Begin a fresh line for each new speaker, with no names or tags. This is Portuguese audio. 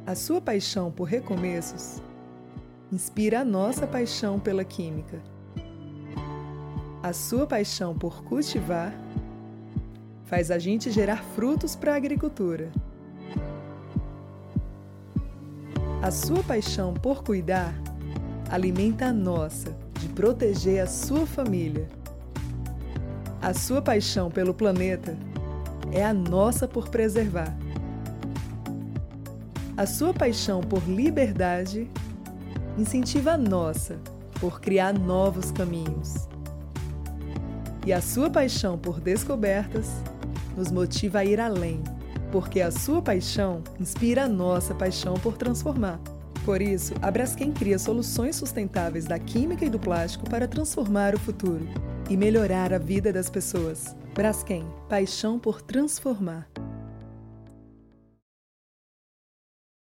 A sua paixão por recomeços inspira a nossa paixão pela química. A sua paixão por cultivar faz a gente gerar frutos para a agricultura. A sua paixão por cuidar alimenta a nossa de proteger a sua família. A sua paixão pelo planeta é a nossa por preservar. A sua paixão por liberdade incentiva a nossa por criar novos caminhos. E a sua paixão por descobertas nos motiva a ir além, porque a sua paixão inspira a nossa paixão por transformar. Por isso, a Braskem cria soluções sustentáveis da química e do plástico para transformar o futuro e melhorar a vida das pessoas. Braskem, paixão por transformar.